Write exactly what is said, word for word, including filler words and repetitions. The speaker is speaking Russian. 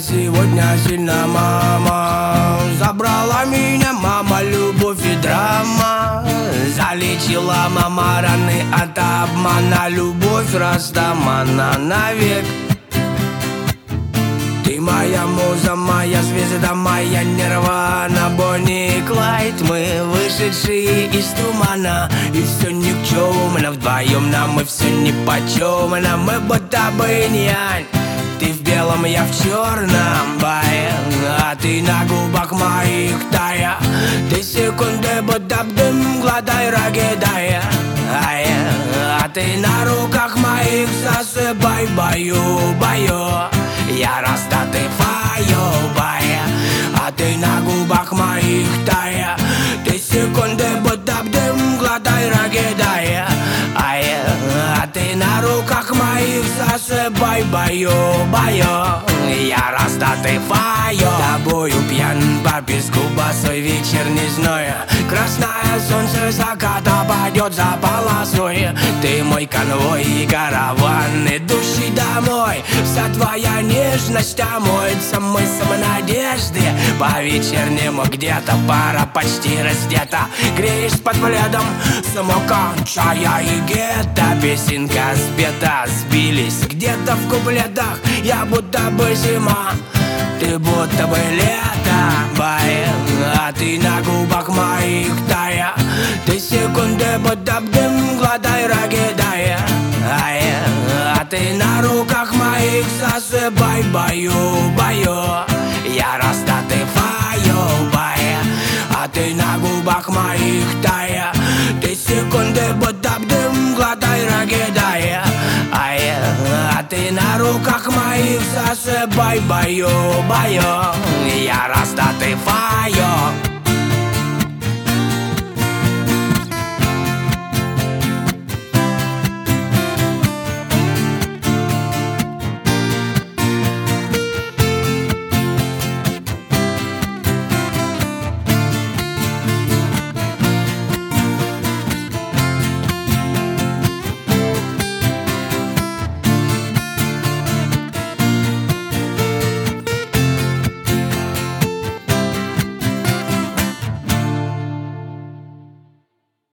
сегодня сильно, мама. Забрала меня, мама, любовь и драма. Залечила, мама, раны от обмана. Любовь растамана навек. Ты моя муза, моя звезда, моя нирвана. Бонни и Клайд, мы вышедшие из тумана. И все никчемно, вдвоем нам и все нипочемно. Мы будто бы инь-янь. Ты в белом, я в черном, бая. А ты на губах моих тая. Ты секунды будто б дым, гладай, рогедая. А ты на руках моих засыпай, бою, бою. Я растатываю, бая. А ты на губах моих тая. Ты секунды будто б дым, гладай, рогедая. А ты на руках моих засыпай, бою, бою. Я растатываю тобою пьян по песку, босой вечерний зной. Красное солнце заката пойдет за полосой. Ты мой конвой и караван, идущий домой. Вся твоя нежность омоется мысом надежды. По-вечернему где-то пара почти раздета. Греешь под пледом самока, чая и гетто. Песенка спета, сбились где-то в куплетах. Я будто бы зима, ты будто бы лето, бая. А ты на губах моих тая. Ты секунды будто б дым, гладай, рогедая. А ты на руках моих засыпай, бою, бою. Я растатываю, бая. А ты на губах моих тая. Ты секунды будто б дым, гладай, рогедая. А ты на руках моих засыпай, бою, бою. Я растатываю.